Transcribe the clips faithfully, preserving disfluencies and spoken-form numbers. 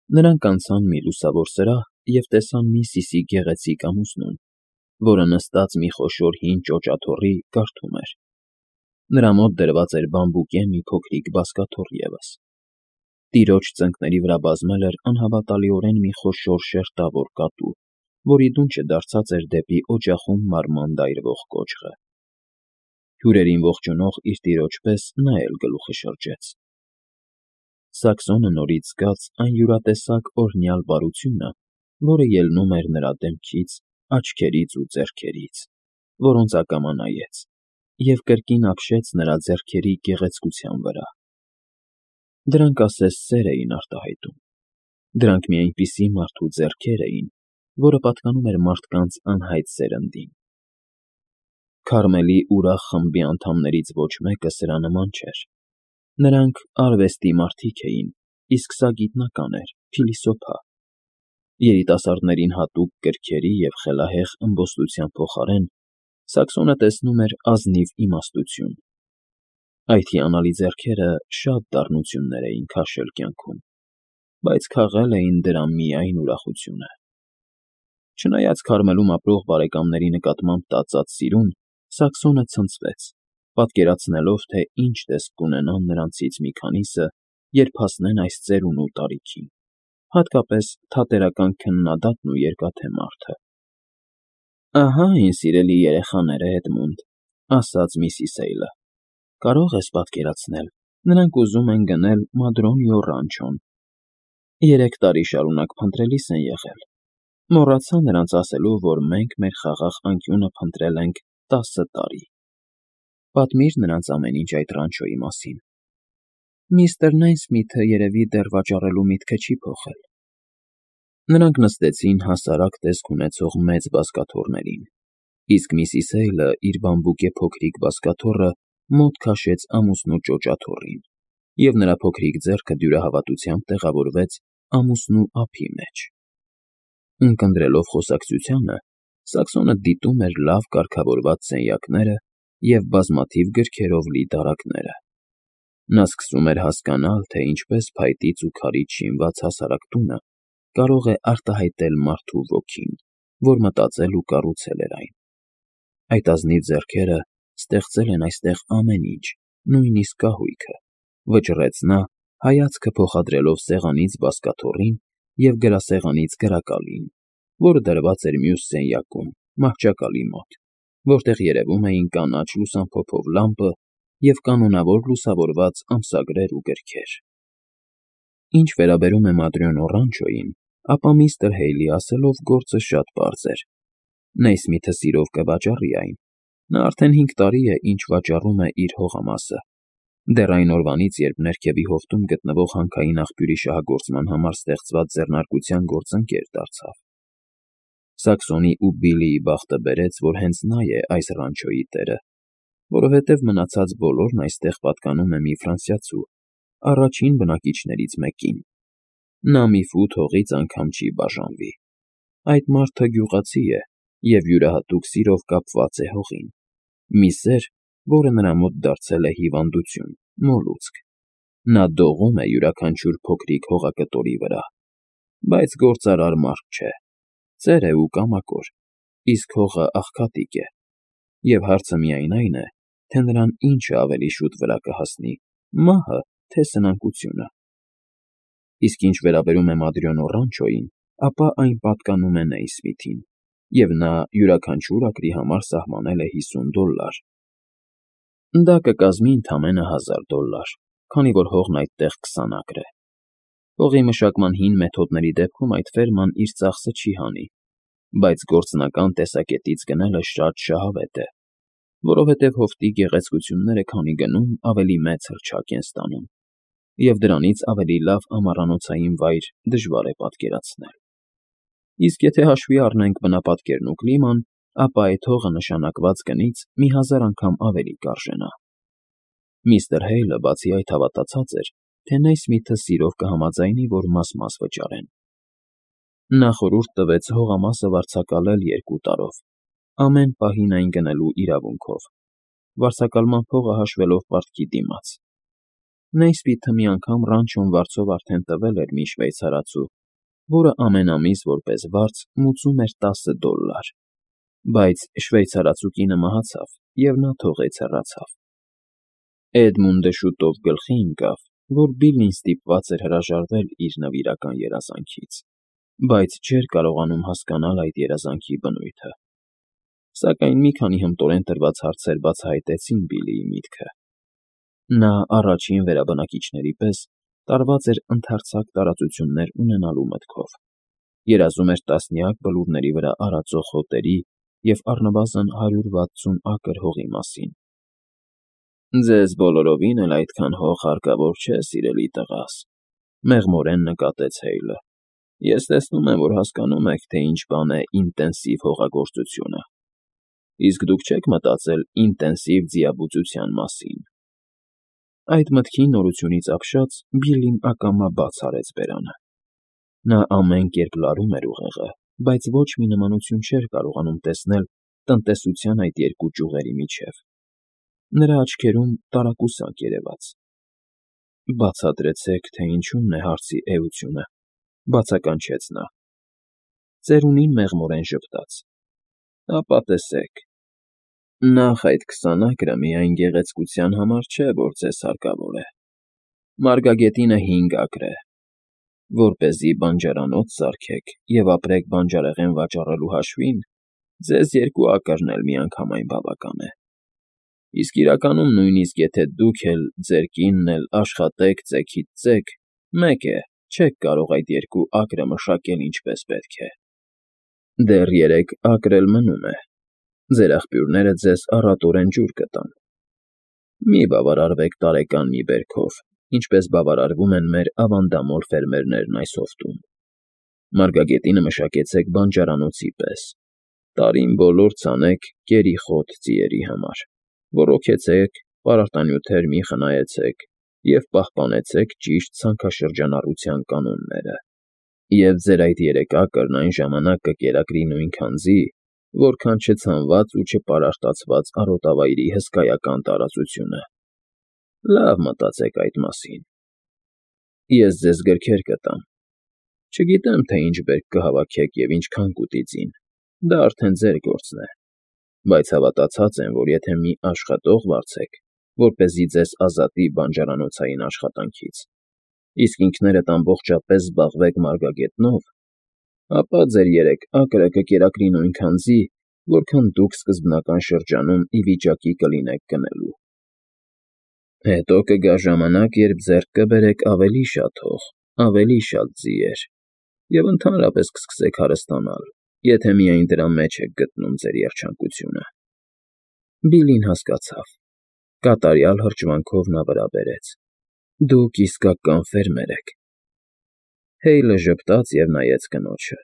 Նրանք անցան մի լուսավոր սրահ և տեսան Միսիսի գեղեցիկ ամուսնուն, որը նստած մի խոշոր հին ճոճաթոռի կարդում էր. նրա մոտ դրված էր բամբուկե մի փոքրիկ բազկաթոռ ևս. տիրոջ ծնկների վրա բազմել էր անհավատալիորեն մի խոշոր շերտավոր կատու, որի դունչը դարձած էր դեպի օջախում մարման դայրվող կոճղը. հյուրերին ողջունող իր տիրոջ պես նա էլ գլուխը շրջեց. Սաքսոնը նորից զգաց այն յուրատեսակ օրհնյալ բարությունը, որը ելնում էր նրա դեմքից, աչքերից ու ձեռքերից, որոնց ակամա նայեց, և կրկին ապշեց նրա ձեռքերի գեղեցկության վրա. դրանք ասես սեր էին արտահայտում, դրանք մի այնպիսի մարդու ձեռքեր էին, որը պատկանում էր մարդկանց անհայտ սերնդին. Քարմելի ուրախ խմբի անդամներից ոչ մեկը սրա նման չէր. նրանք արվեստի մարդիկ էին, իսկ սա գիտնական էր, փիլիսոփա. երիտասարդներին հատուկ կրքերի և խելահեղ ըմբոստության փոխարեն Սաքսոնը տեսնում էր ազնիվ իմաստություն. այդ հիանալի ձեռքերը շատ դառնություններ էին քաշել կյանքում, բայց քաղել էին դրա միայն ուրախությունը. Չնայած Քարմելում ապրող բարեկամների նկատմամբ տածած սիրուն, Սաքսոնը ցնցվեց, պատկերացնելով, թե ինչ տեսք կունենան նրանցից մի քանիսը, երբ հասնեն այս ծերունու տարիքին, հատկապես թատերական քննադատն ու երկաթե մարդը։ «Ահա, իմ սիրելի երեխաները, Էդմունդը,» ասաց միսիս Սեյլը, «կարող ես պատկերացնել, նրանք ուզում են գնել Մադրոնիո Ռանչոն. երեք տարի շարունակ փնտրելիս են եղել, մոռացա նրանց ասելու, որ մենք մեր խաղաղ անկյունը փնտրել ենք տասը տարի. պատմիր նրանց ամեն ինչ այդ Ռանչոյի մասին։ Միստր Նեյսմիթը երևի դեռ վաճառելու միտքը չի փոխել»։ Նրանք նստեցին հասարակ տեսք ունեցող մեծ բազկաթոռներին, իսկ միսիս Սեյլը իր բամբուկե փոքրիկ բազկաթոռը մոտ քաշեց ամուսնու ճոճաթոռին, և նրա փոքրիկ ձեռքը դյուրահավատությամբ տեղավորվեց ամուսնու ափի մեջ։ Ունկնդրելով խոսակցությանը, Սաքսոնը դիտում էր լավ կարգավորված սենյակները և բազմաթիվ գրքերով լի դարակները. նա սկսում էր հասկանալ, թե ինչպես փայտից ու քարից շինված հասարակ տունը կարող է արտահայտել մարդու ոգին, որ մտածել ու կառուցել էր այն. այդ ազնիվ ձեռքերը ստեղծել են այստեղ ամեն ինչ, նույնիսկ կահույքը, վճռեց նա, հայացքը փոխադրելով սեղանից բազկաթոռին և գրասեղանից գրակալին, որը դրված էր մյուս սենյակում, մահճակալի մոտ, որտեղ երևում էին կանաչ լուսամփոփով լամպը և կանոնավոր լուսավորված ամսագրեր ու գրքեր։ Ինչ վերաբերում է Մադրոնիո Ռանչոյին, ապա միստր Հեյլի ասելով գործը շատ պարզ էր. Նեյսմիթը սիրով կվաճառի այն, նա արդեն հինգ տարի է, ինչ վաճառում է իր հողամասը, դեռ այն օրվանից, երբ ներքևի հովտում գտնվող հանքային աղբյուրի շահագործման համար ստեղծված ձեռնարկության գործընկեր դարձավ։ Սաքսոնի ու Բիլլիի բախտը բերեց, որ հենց նա է այս Ռանչոյի տերը, որովհետև մնացած բոլորն այստեղ պատկանում է մի ֆրանսիացու, առաջին բնակիչներից մեկին. նա մի ֆուտ հողից անգամ չի բաժանվի։ Այդ մարդը գյուղացի է և յուրահատուկ սիրով կապված է հողին, մի սեր, որը նրա մոտ դարձել է հիվանդություն, մոլուցք. նա դողում է յուրաքանչյուր փոքրիկ հողակտորի վրա, բայց գործարար մարդ չէ, ծեր է ու կամակոր, իսկ հողը աղքատիկ է, և հարցը միայն այն է, թե նրան ինչը ավելի շուտ վրա կհասնի՝ մահը, թե սնանկությունը։ Իսկ ինչ վերաբերում է Մադրոնիո Ռանչոյին, ապա այն պատկանում է Նեյսմիթին, և նա յուրաքանչյուր ակրի համար սահմանել է հիսուն դոլլար։ Դա կկազմի ընդամենը հազար դոլլար, քանի որ հողն այդտեղ քսան ակր է։ Հողի մշակման հին մեթոդների դեպքում այդ ֆերման իր ծախսը չի հանի, բայց գործնական տեսակետից գնելը շատ շահավետ է, որովհետև հովտի գեղեցկությունները քանի գնում, ավելի մեծ հռչակ են ստանում, և դրանից ավելի լավ ամառանոցային վայր դժվար է պատկերացնել։ Իսկ եթե հաշվի առնենք բնապատկերն ու կլիման, ապա այդ հողը նշանակված գնից մի հազար անգամ ավելի կարժենա։ Միստր Հեյլը բացի այդ հավատացած էր, թե Նեյսմիթը սիրով կհամաձայնի, որ մաս֊մաս վճարեն։ Նա խորհուրդ տվեց հողամասը վարձակալել երկու տարով, ամեն պահին այն գնելու իրավունքով, վարձակալման փողը հաշվելով պարտքի դիմաց։ Նեյսմիթը մի անգամ Ռանչոն վարձով արդեն տվել էր մի շվեյցարացու, որը ամեն ամիս որպես վարձ մուծում էր տասը դոլար, բայց շվեյցարացուկինը մահացավ, և նա թողեց հեռացավ։ Էդմունդը շուտով գլխի ընկավ, որ Բիլլին ստիպված էր հրաժարվել իր նվիրական երազանքից, բայց չէր կարողանում հասկանալ այդ երազանքի բնույթը։ Սակայն մի քանի հմտորեն տրված հարցեր բացահայտեցին Բիլլիի միտքը։ Նա առաջին վերաբնակիչների պես տարված էր ընդարձակ տարածություններ ունենալու մտքով, երազում էր տասնյակ բլուրների վրա արածող հոտերի և առնվազն հարյուր վաթսուն ակր հողի մասին։ «Ձեզ բոլորովին էլ այդքան հող հարկավոր չէ, սիրելի տղաս,» մեղմորեն նկատեց Հեյլը։ «Ես տեսնում եմ, որ հասկանում եք, թե ինչ բան է ինտենսիվ հողագործությունը։ Իսկ դուք չեք մտածել ինտենսիվ ձիաբուծության մասին»։ Այդ մտքի նորությունից ապշած Բիլլին ակամա բաց արեց բերանը։ Նա ամեն կերպ լարում էր ուղեղը, բայց ոչ մի նմանություն չէր կարողանում տեսնել տնտեսության այդ երկու ճյուղերի միջև։ Նրա աչքերում տարակուսանք երևաց։ «Բացատրեցեք, թե ինչումն է հարցի էությունը,֊ բացականչեց նա։ Ծերունին մեղմորեն ժպտաց։ «Ապա տեսեք. նախ այդ քսան ակրը միայն գեղեցկության համար չէ, որ ձեզ հարկավոր է։ Մարգագետինը հինգ ակր է։ Որպեսզի բանջարանոց սարքեք և ապրեք բանջարեղեն վաճառելու հաշվին, ձեզ երկու ակրն էլ միանգամայն բավական է։ Իսկ իրականում նույնիսկ եթե դուք էլ, ձեր կինն էլ աշխատեք ծեքիդ ծեք, մեկ է, չեք կարող այդ երկու ակրը մշակել ինչպես պետք է։ Դեռ երեք ակր էլ մնում է։ Ձեր աղբյուրները ձեզ առատորեն ջուր կտան։ Մի բավարարվեք տարեկան մի բերքով, ինչպես բավարարվում են մեր ավանդամոլ ֆերմերներն այս հովտում։ Մարգագետինը մշակեցեք բանջարանոցի պես։ Տարին բոլոր ցանեք կերիխոտ ձիերի համար, ոռոգեցեք, պարարտանյութեր մի խնայեցեք և պահպանեցեք ճիշտ ցանքաշրջանառության կանոնները։ Եվ ձեր այդ երեք ակրն այն ժամանակ կկերակրի նույնքան ձի, որքան չցանված ու չպարարտացված արոտավայրի հսկայական տարածությունը։ Լավ մտածեք այդ մասին։ Ես ձեզ գրքեր կտամ։ Չգիտեմ, թե ինչ բերք կհավաքեք և ինչքան կուտի ձին, դա արդեն ձեր գործն է, բայց հավատացած եմ, որ եթե մի աշխատող վարձեք, որպեսզի ձեզ ազատի բանջարանոցային աշխատանքից, իսկ ինքներդ ամբողջապես զբաղվեք մարգագետնով, ապա ձեր երեք ակրը կկերակրի նույնքան ձի, որքան դուք սկզբնական շրջանում ի վիճակի կլինեք գնելու։ Հետո կգա ժամանակ, երբ ձեռք կբերեք ավելի շատ հող, ավելի շատ ձիեր, և ընդհանրապես կսկսեք հարստանալ, եթե միայն դրա մեջ եք գտնում ձեր երջանկությունը։ Բիլլին հասկացավ։ Կատարյալ հրճվանքով նա վրա բերեց. Դուք իսկական ֆերմեր եք։ Հեյլը ժպտաց և նայեց կնոջը։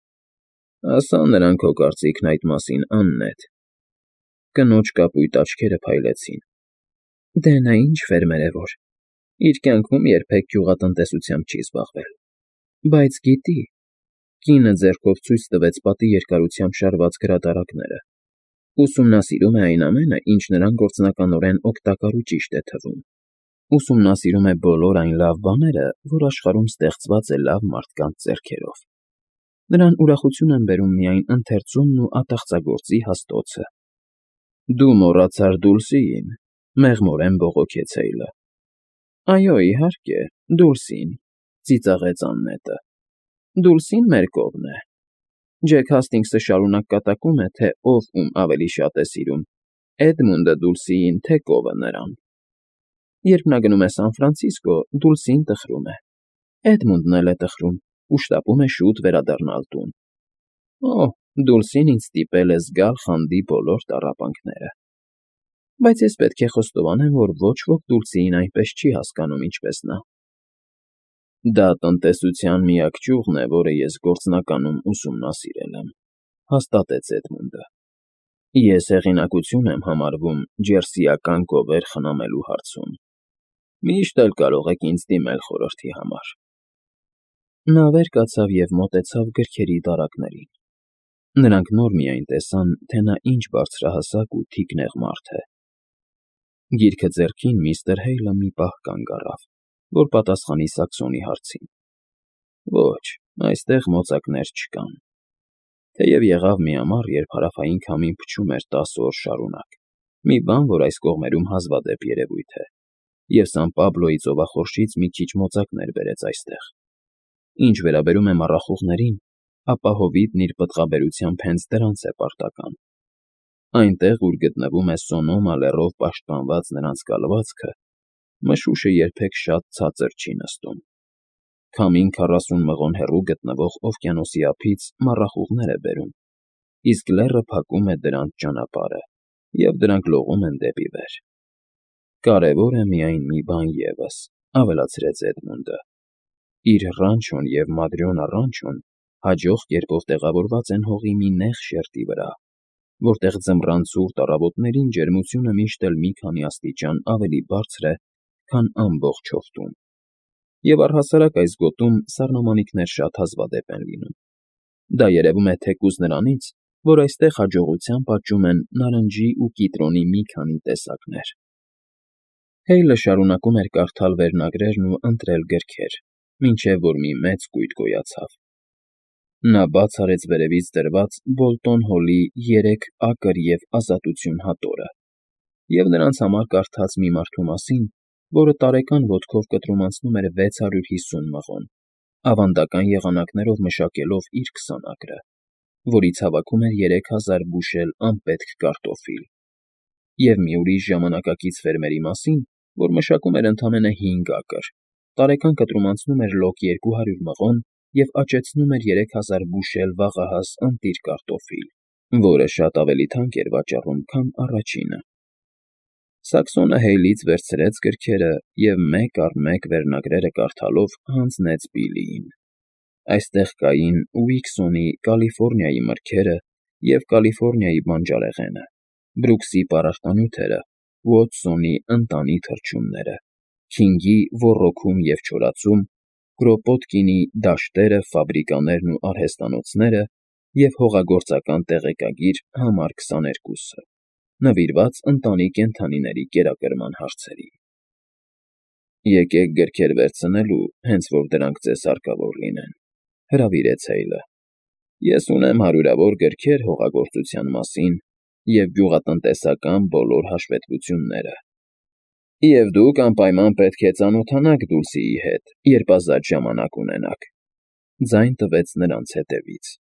Ասա նրան քո կարծիքն այդ մասին, աննետ։ Կնոջ կապույտ աչքերը փայլեցին։ Դե նա ինչ ֆերմեր է որ։ Իր կյանքում երբեք գյուղատնտեսությամբ չի զբաղվել։ Բայց գիտի, կինը ձեռքով ցույց տվեց պատի երկարությամբ շարված գրադարակները։ Ուսումնասիրում է այն ամենը, ինչ նրան գործնականորեն օգտակար ու ճիշտ է թվում։ Ուսումնասիրում է բոլոր այն լավ բաները, որ աշխարհում ստեղծված է լավ մարդկանց ձեռքերով։ Նրան ուրախություն են բերում միայն ընթերցումն ու ատաղծագործի հաստոցը։ Դու մոռացար Դուլսիին,֊ մեղմորեն բողոքեց Հեյլը։ Այո, իհարկե, Դուլսին,֊ ծիծաղեց Աննետը։ Դուլսին մեր կովն է։ Ջեք Հասթինգսը շարունակ կատակում է, թե ով ում ավելի շատ է սիրում՝ Էդմունդը Դուլսիին, թե կովը նրան։ Երբ նա գնում է Սան Ֆրանցիսկո, Դուլսին տխրում է։ Էդմունդն էլ է տխրում ու շտապում է շուտ վերադառնալ տուն։ Օհ, Դուլսին ինձ ստիպել է զգալ խանդի բոլոր տառապանքները։ Բայց ես պետք է խոստովանեմ, որ ոչ ոք Դուլսիին այնպես չի հասկանում, ինչպես նա։ Դա տնտեսության միակ ճյուղն է, որը ես գործնականում ուսումնասիրել եմ,֊ հաստատեց Էդմունդը։ Ես հեղինակություն եմ համարվում ջերսիական գովեր խնամելու հարցում։ Միշտ էլ կարող եք ինձ դիմել խորհրդի համար։ Նա վեր կացավ և մոտեցավ գրքերի դարակներին։ Նրանք նոր միայն տեսան, թե նա ինչ բարձրահասակ ու թիկնեղ մարդ է։ Գիրքը ձեռքին միստր Հեյլը մի պահ կանգ առավ, որ պատասխանի Սաքսոնի հարցին։ Ոչ, այստեղ մոծակներ չկան։ Թեև եղավ մի ամառ, երբ հարավային քամին փչում էր տասը օր շարունակ, մի բան, որ այս կողմերում հազվադեպ երևույթ է, և Սան Պաբլոյի ծովախորշից մի քիչ մոծակներ բերեց այստեղ։ Ինչ վերաբերում է մառախուղներին, ապա հովիտն իր պտղաբերությամբ հենց դրանց է պարտական։ Այնտեղ, ուր գտնվում է Սոնոմա լեռով պաշտպանված նրանց կալվածքը, մշուշը երբեք շատ ցածր չի նստում։ Քամին քառասուն մղոն հեռու գտնվող օվկիանոսի ափից մառախուղներ է բերում, իսկ լեռը փակում է դրանց ճանապարհը, և դրանք լողում են դեպի վեր։ Կարևոր է միայն մի բան ևս, ավելացրեց Էդմունդը. իր Ռանչոն և Մադրյոնա Ռանչոն հաջող կերպով տեղավորված են հողի մի նեղ շերտի վրա, որտեղ ձմռան ցուրտ առավոտներին ջերմությունը միշտ էլ մի քանի աստիճան ավելի բարձր է, քան ամբողջ հովտում, և առհասարակ այս գոտում սառնամանիքներ շատ հազվադեպ են լինում։ Դա երևում է թեկուզ նրանից, որ այստեղ հաջողությամբ աճում են նարնջի ու կիտրոնի մի քանի տեսակներ։ Հեյլը շարունակում էր կարդալ վերնագրերն ու ընտրել գրքեր, մինչև որ մի մեծ կույտ գոյացավ։ Նա բաց արեց վերևից դրված Բոլտոն Հոլի երեք Ակր և Ազատություն հատորը և նրանց համար կարդաց մի մարդու մասին, որը տարեկան ոտքով կտրում անցնում էր վեց հարյուր հիսուն մղոն, ավանդական եղանակներով մշակելով իր քսանակրը, որից հավաքում էր երեք հազար բուշել անպետք կարտոֆիլ, և մի ուրիշ ժամանակակից ֆերմերի մասին, որ մշակում էր ընդամենը հինգ ակր, տարեկան կտրում անցնում էր լոկ երկու հարյուր մղոն և աճեցնում էր երեք հազար բուշել վաղահաս ընտիր կարտոֆիլ, որը շատ ավելի թանկ էր վաճառում, քան առաջինը։ Սաքսոնը Հեյլից վերցրեց գրքերը և մեկ առ մեկ վերնագրերը կարդալով հանձնեց Բիլլիին։ Այստեղ կային Ուիքսոնի Կալիֆոռնիայի մրգերը և Կալիֆոռնիայի բանջարեղենը, Բրուքսի պարարտանյութերը, Ուոթսոնի ընտանի թռչունները, Քինգի ոռոգում և չորացում, Կրոպոտկինի դաշտերը, ֆաբրիկաներն ու արհեստանոցները և հողագործական տեղեկագիր համար քսաներկուսը, նվիրված ընտանի կենդանիների կերակրման հարցերին։ Եկեք գրքեր վերցնելու, հենց որ դրանք ձեզ հարկավոր լինեն, հրավիրեց Հեյլը։ Ես ունեմ հարյուրավոր գրքեր հողագործության մասին և գյուղատնտեսական բոլոր հաշվետվությունները, և դուք անպայման պետք է ծանոթանաք Դուլսիի հետ, երբ ազատ ժամանակ ունենաք։ Ձայն տվեց նրանց հետևից։